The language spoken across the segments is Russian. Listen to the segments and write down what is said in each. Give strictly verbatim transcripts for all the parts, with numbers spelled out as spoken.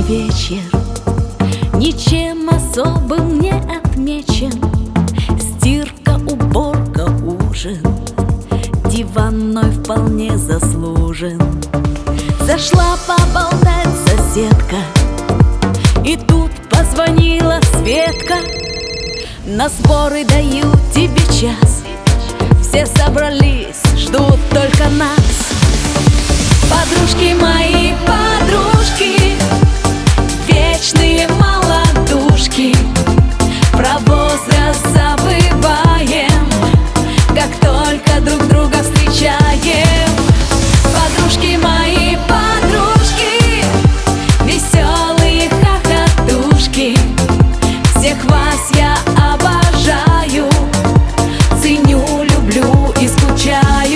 вечер ничем особым не отмечен. Стирка, уборка, ужин, диванной вполне заслужен. Зашла поболтать соседка, и тут позвонила Светка. На сборы даю тебе час, все собрались, ждут только нас. Подружки мои, подружки, вечные молодушки, про возраст забываем, как только друг друга встречаем. Подружки мои, подружки, веселые хохотушки, всех вас я обожаю, ценю, люблю и скучаю.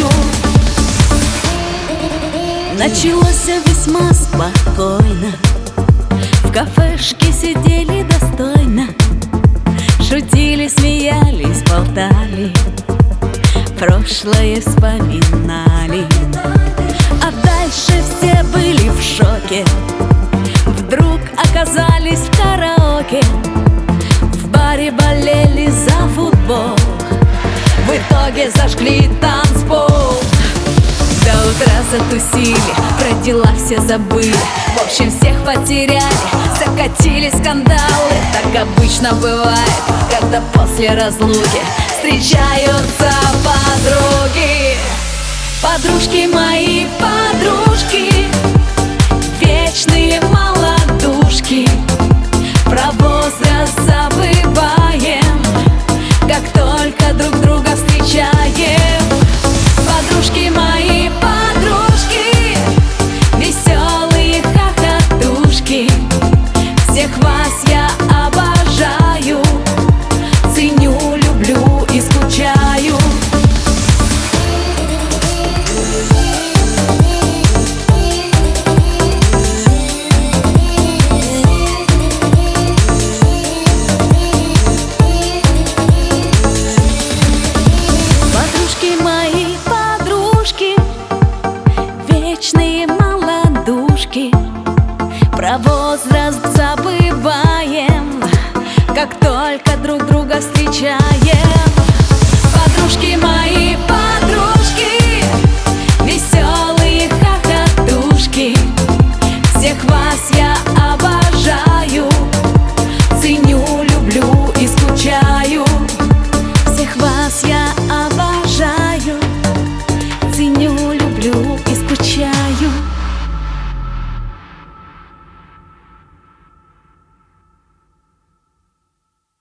Началось весьма спокойно, в кафешке сидели достойно, шутили, смеялись, болтали, прошлое вспоминали. А дальше все были в шоке, вдруг оказались в караоке, в баре болели за футбол, в итоге зажгли танцпол. До утра затусили, про дела все забыли, в общем всех потеряли, закатили скандалы. Так обычно бывает, когда после разлуки встречаются подруги. Подружки мои, подружки, вечные молодушки, про возраст забываем, как только друг друга встречаем. Подружки мои, подружки, веселые хохотушки, всех вас я обожаю, ценю, люблю и скучаю. Подружки мои, подружки, вечные молодушки, про возраст забываем, как только друг друга встречаем. Подружки мои, подружки, веселые хохотушки, всех вас я